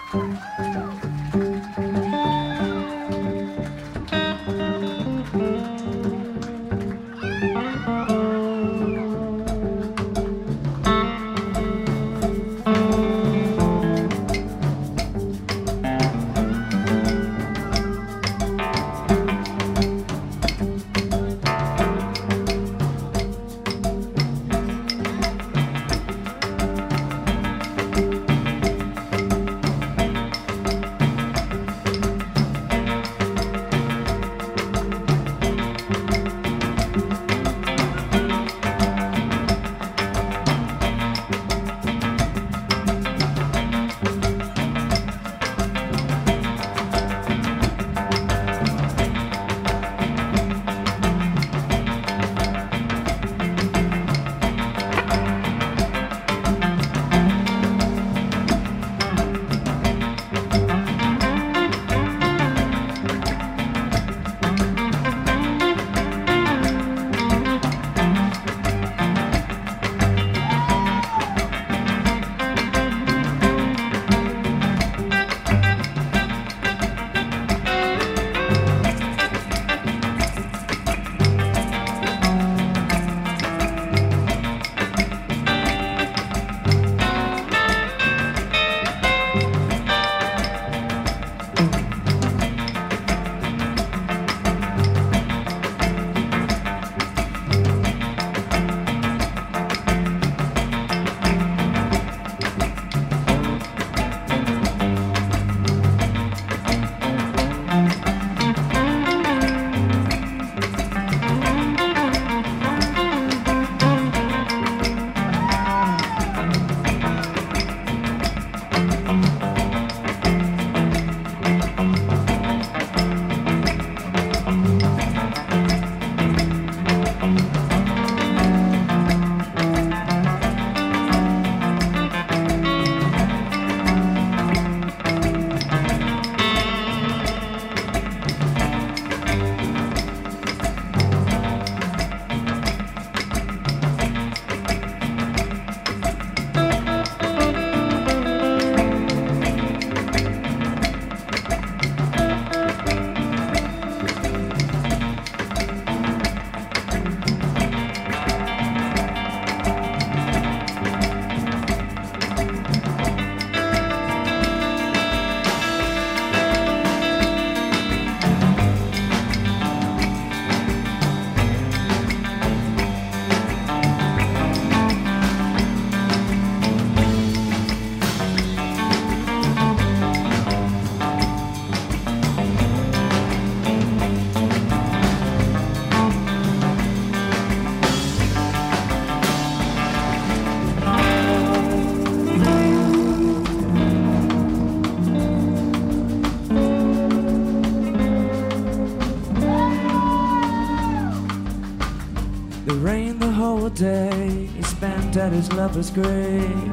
day he spent at his lover's grave.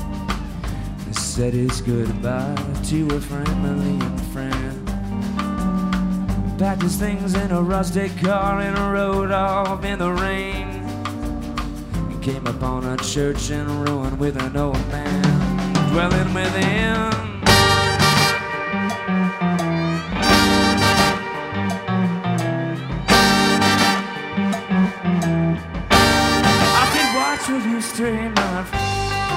He said his goodbye to a friendly friend. Packed his things in a rustic car and rode off in the rain. He came upon a church in ruin with an old man dwelling within. Will you stray, my friend?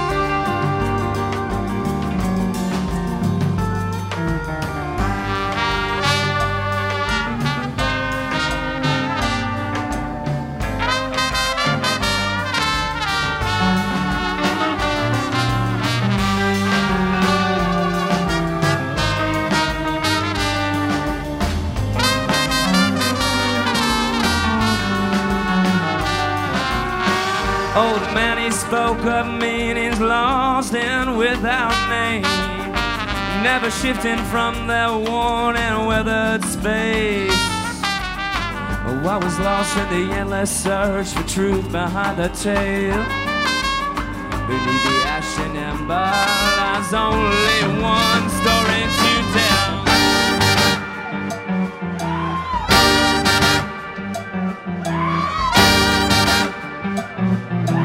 Old man, he spoke of meanings lost and without name, never shifting from their worn and weathered space. Oh, I was lost in the endless search for truth behind the tale. Beneath the ashen ember lies only one story to tell.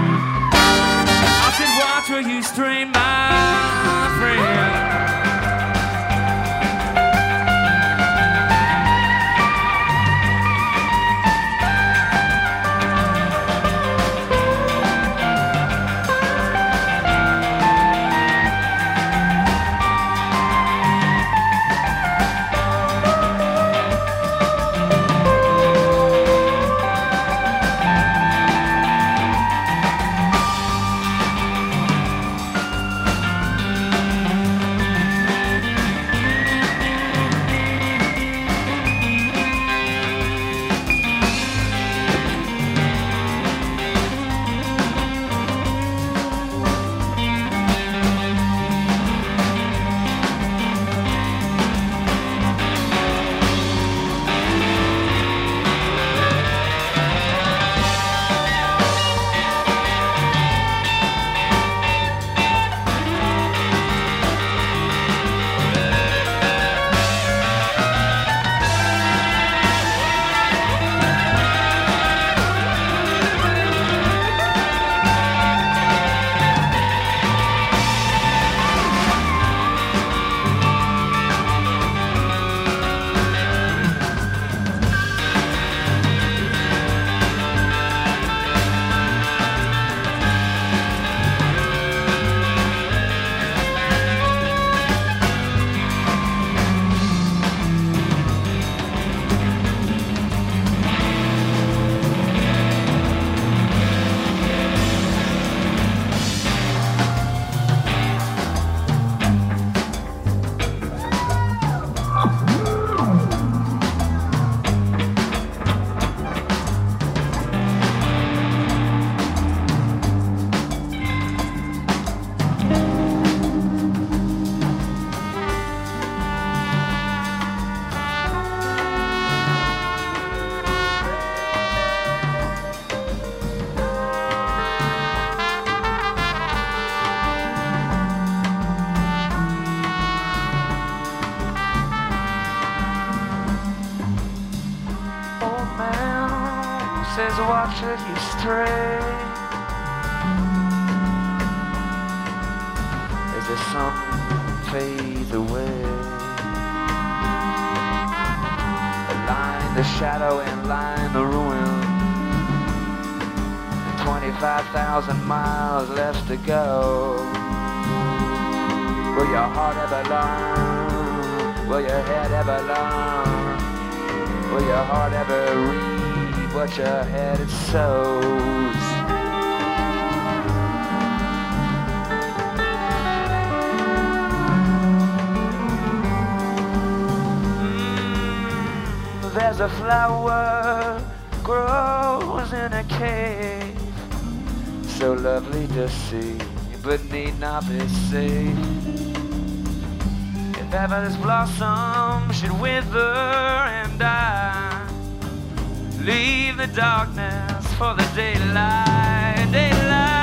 Will you stray, my friend? always watching you stray as the sun fades away. Line the shadow and line the ruin. 25,000 miles left to go. Will your heart ever learn? Will your head ever learn? Will your heart ever read what your head it sows? There's a flower grows in a cave, so lovely to see, but need not be safe. If ever this blossom should wither and die, leave the darkness for the daylight, daylight.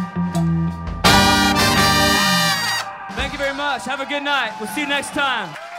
Have a good night. We'll see you next time.